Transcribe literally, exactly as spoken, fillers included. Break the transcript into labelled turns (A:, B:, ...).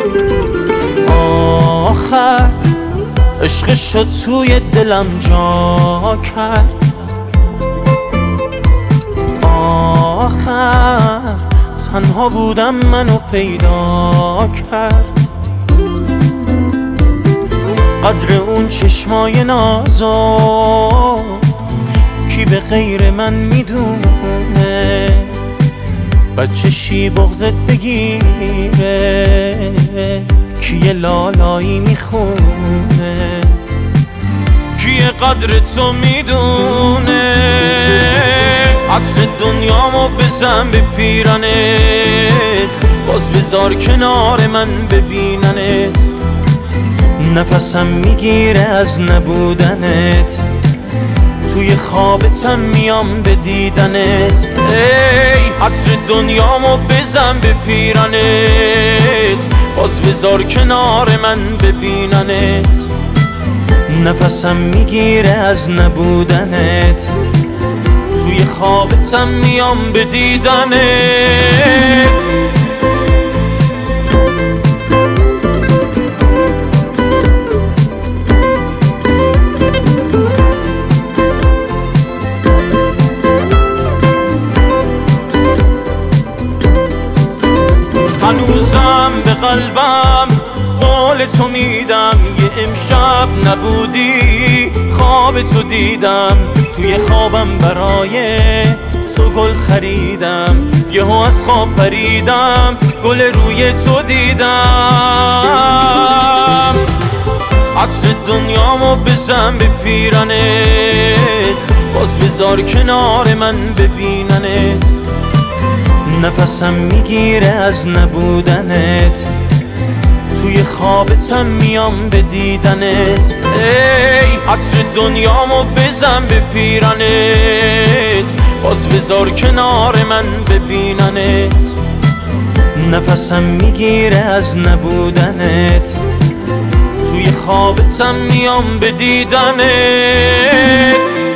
A: آخر عشقشو توی دلم جا کرد، آخر تنها بودم منو پیدا کرد. قدر اون چشمای نازو کی به غیر من میدونه، بچه شی بغضت بگیره کی یه لالایی میخونه، کی قدر تو میدونه. عطر دنیامو بزن به پیرنت، باز بذار کنار من ببیننت. نفسم میگیره از نبودنت، توی خوابتم میام به دیدنت. ای عطر دنیامو بزن به پیرنت، باز بذار کنار من ببیننت. نفسم میگیره از نبودنت، توی خوابتم میام به دیدنت. هنوزم به قلبم قول تو میدم، یه امشب نبودی خواب تو دیدم. توی خوابم برای تو گل خریدم، یهو از خواب پریدم گل روی تو دیدم. عطر دنیامو بزن به پیرنت، باز بذار کنار من ببیننت. نفسم میگیره از نبودنت، توی خوابتم میام به دیدنت. ای عطر دنیامو بزن به پیرنت، باز بذار کنار من ببیننت. نفسم میگیره از نبودنت، توی خوابتم میام به دیدنت.